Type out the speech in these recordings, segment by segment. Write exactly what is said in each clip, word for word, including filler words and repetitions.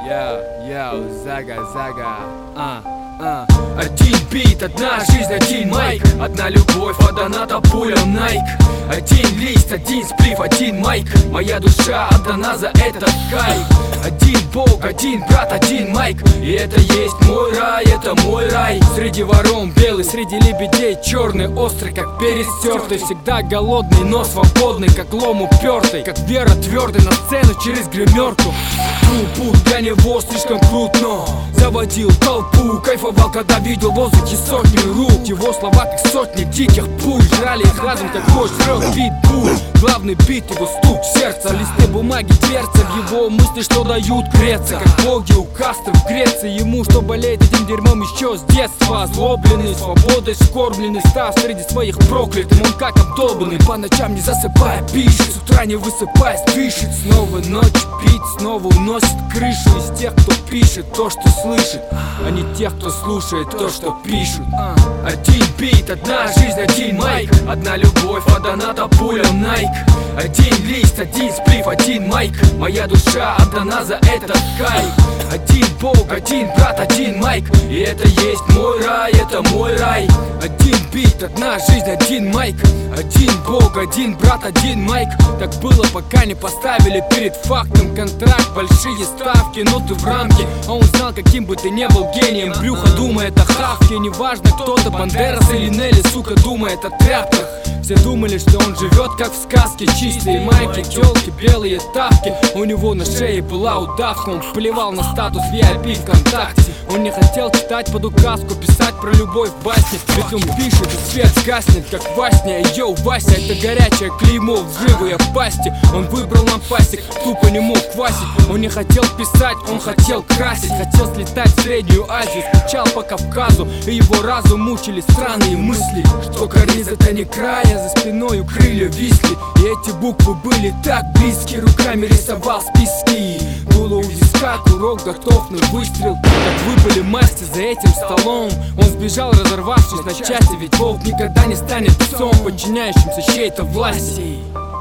Йоу, йоу, зага, зага, а, а. Один бит, одна жизнь, один майк, одна любовь, а доната пулям Найк. Один лист, один сплив, один майк, моя душа отдана за этот кайф. Один бог, один брат, один майк, и это есть мой рай, это мой рай. Среди ворон белый, среди лебедей черный, острый, как перестертый. Всегда голодный, но свободный, как лом упертый, как вера твердый на сцену через гримерку. Путь для него слишком крут, но заводил толпу, кайфовал, когда видел в воздухе сотни рук. Его слова как сотни диких пуль, жрали их разум, как гость жрет питбуль. Главный бит, его стук сердца, листы бумаги, дверца, в его мысли, что дают греться, как боги у кастры в Греции. Ему, что болеет этим дерьмом еще с детства, озлобленный, свободой скорбленный, став среди своих проклятым. Он как обдолбанный, по ночам не засыпая пишет, с утра не высыпаясь пишет. Снова ночь пить, снова уносит крышу из тех, кто пишет то, что слышит, а не тех, кто слушает то, что пишут. Один бит, одна жизнь, один майк, одна любовь, а доната пулям Найк. Один лист, один сплив, один майк, моя душа отдана за этот кайф. Один бог, один брат, один майк, и это есть мой рай, это мой рай. Один бит, одна жизнь, один майк, один бог, один брат, один майк. Так было, пока не поставили перед фактом контракт, большие ставки, но ты в рамке. А он знал, каким бы ты не был гением, брюхо думает о хавке. Неважно, кто-то Бандерас или Нелли, сука, думает о тряпках. Все думали, что он живет как в сказке, чистые майки, телки, белые тапки. У него на шее была удавка, он плевал на статус ви ай пи ВКонтакте. Он не хотел читать под указку, писать про любовь в басне. Ведь он пишет, и свет гаснет, как во сне. Йоу, Вася, это горячее клеймо, взрывы я в пасти. Он выбрал напастик, тупо не мог квасить. Он не хотел писать, он хотел красить. Хотел слетать в Среднюю Азию, скучал по Кавказу, и его разум мучили странные мысли, что карниз это не край, за спиною крылья висли. И эти буквы были так близки, руками рисовал списки. Было у виска, курок готов на выстрел. Как выпали масти за этим столом. Он сбежал, разорвавшись на части, ведь волк никогда не станет псом, подчиняющимся чьей-то власти.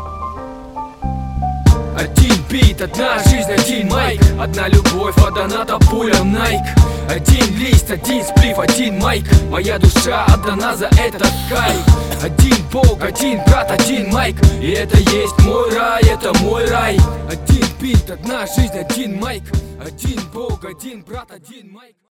Один бит, одна жизнь, один майк, одна любовь, а доната пулям Найк. Один лист, один сплив, один майк, моя душа отдана за этот кайф. Один бог, один брат, один майк, и это есть мой рай, это мой рай. Один бит, одна жизнь, один майк, один бог, один брат, один майк.